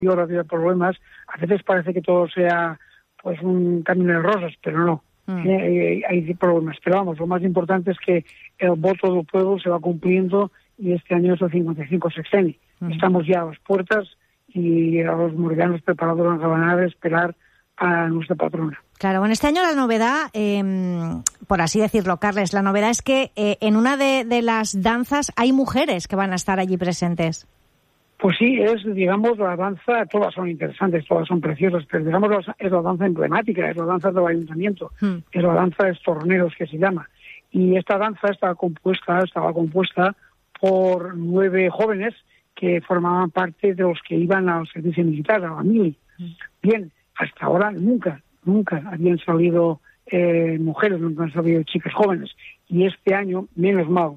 ahora había problemas. A veces parece que todo sea pues un camino de rosas, pero no. Hay problemas. Pero vamos, lo más importante es que el voto del pueblo se va cumpliendo y este año es el 55 sexenio. Estamos ya a las puertas y a los morellanos preparados a esperar a nuestra patrona. Claro, bueno, este año la novedad, por así decirlo, Carles, la novedad es que en una de las danzas hay mujeres que van a estar allí presentes. Pues sí, es, digamos, la danza, todas son interesantes, todas son preciosas, pero digamos es la danza emblemática, es la danza del ayuntamiento, es la danza de torneros que se llama. Y esta danza estaba compuesta por 9 jóvenes que formaban parte de los que iban al servicio militar, a la mili. Bien, hasta ahora nunca habían salido mujeres, nunca han salido chicas jóvenes. Y este año, menos mal,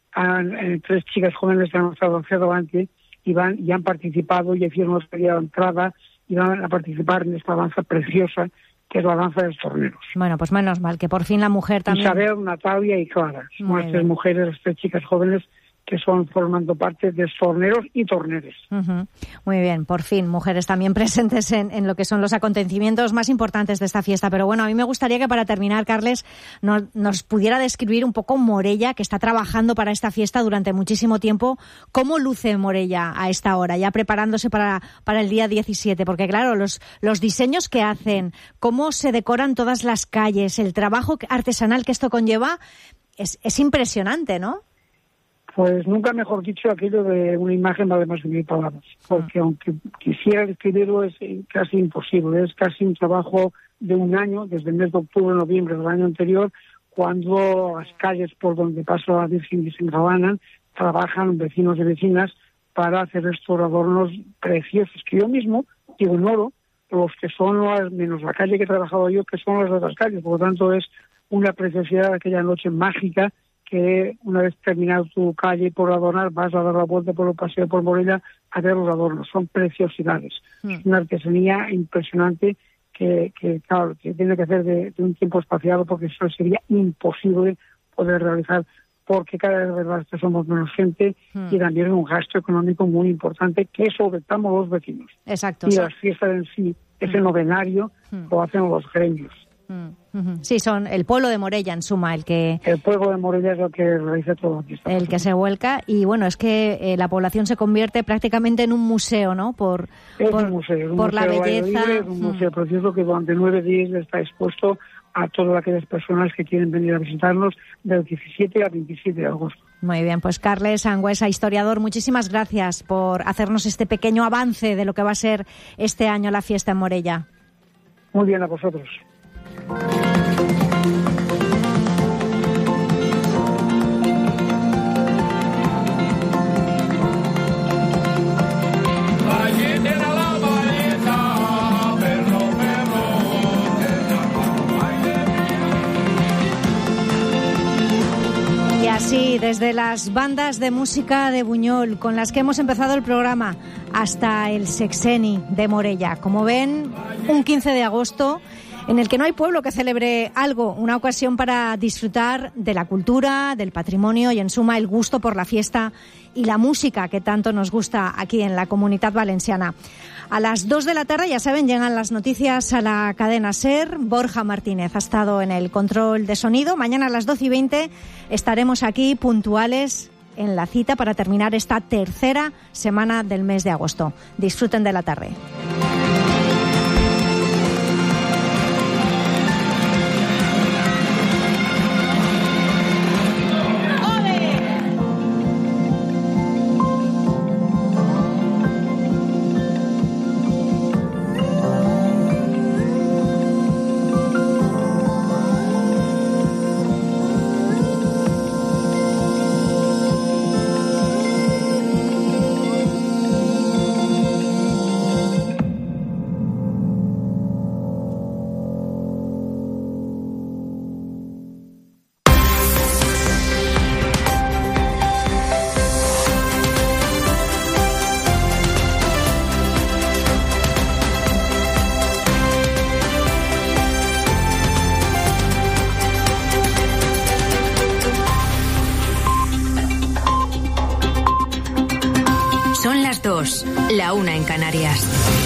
3 chicas jóvenes que han estado hacia adelante y han participado y hicieron la entrada y van a participar en esta danza preciosa que es la danza de los torneros. Bueno, pues menos mal que por fin la mujer también... Isabel, Natalia y Clara, son las 3 mujeres, las 3 chicas jóvenes que son formando parte de torneros y torneres. Muy bien, por fin, mujeres también presentes en lo que son los acontecimientos más importantes de esta fiesta. Pero bueno, a mí me gustaría que para terminar, Carles, nos pudiera describir un poco Morella, que está trabajando para esta fiesta durante muchísimo tiempo. ¿Cómo luce Morella a esta hora, ya preparándose para el día 17? Porque claro, los diseños que hacen, cómo se decoran todas las calles, el trabajo artesanal que esto conlleva, es impresionante, ¿no? Pues nunca mejor dicho aquello de una imagen vale más que 1000 palabras, porque aunque quisiera describirlo es casi imposible, es casi un trabajo de un año, desde el mes de octubre, noviembre del año anterior, cuando las calles por donde pasa la Virgen y se engalanan, trabajan vecinos y vecinas para hacer estos adornos preciosos, que yo mismo digo en oro, los que son menos la calle que he trabajado yo, que son las otras calles, por lo tanto es una preciosidad de aquella noche mágica que una vez terminado tu calle por adornar, vas a dar la vuelta por el paseo por Morella a ver los adornos. Son preciosidades. Es una artesanía impresionante que claro, que tiene que ser de un tiempo espaciado porque eso sería imposible poder realizar porque cada vez somos menos gente y también es un gasto económico muy importante que solventamos los vecinos. Exacto. Y las fiestas en sí, ese novenario, lo hacen los gremios. Sí, son el pueblo de Morella, en suma, el pueblo de Morella es lo que realiza todo aquí. El que se vuelca y bueno, es que la población se convierte prácticamente en un museo, ¿no? Por la belleza. Es un museo precioso que durante 9 días está expuesto a todas aquellas personas que quieren venir a visitarnos del 17 al 27 de agosto. Muy bien, pues Carles Angüesa, historiador, muchísimas gracias por hacernos este pequeño avance de lo que va a ser este año la fiesta en Morella. Muy bien, a vosotros. Y así, desde las bandas de música de Buñol, con las que hemos empezado el programa, hasta el sexeni de Morella. Como ven, un 15 de agosto... en el que no hay pueblo que celebre algo, una ocasión para disfrutar de la cultura, del patrimonio y, en suma, el gusto por la fiesta y la música que tanto nos gusta aquí en la Comunitat Valenciana. A las 2 de la tarde, ya saben, llegan las noticias a la cadena SER. Borja Martínez ha estado en el control de sonido. Mañana a las 12:20 estaremos aquí puntuales en la cita para terminar esta tercera semana del mes de agosto. Disfruten de la tarde. Canarias.